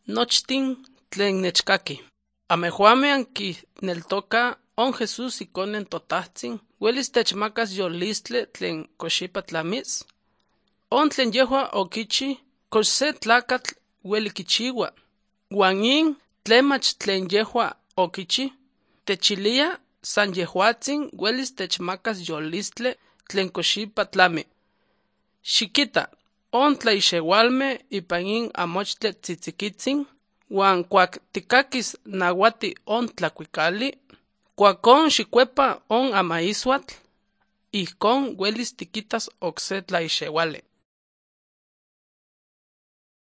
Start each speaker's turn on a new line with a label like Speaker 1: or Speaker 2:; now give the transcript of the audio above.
Speaker 1: Nochtin tlen nechkaki. Amejuame ankineltoka on Jesús ikonen totajtzin, welis techmakas yolistle tlen koxipa tlamis. On tlen yehua okichi, kox se tlakatl weli kichiwa. Uan in tlemach tlen yehua okichi, techilia san yehuatzin welis techmakas yolistle tlen koxipa tlami. Xikita, on tlaixewalme ipan in amochtle tzitzikitzin, uan kuak tikakis nawati on tlakuikali, kuakon xikuepa on amaiswatl, ihkon welis tikitas okse tlaixewali.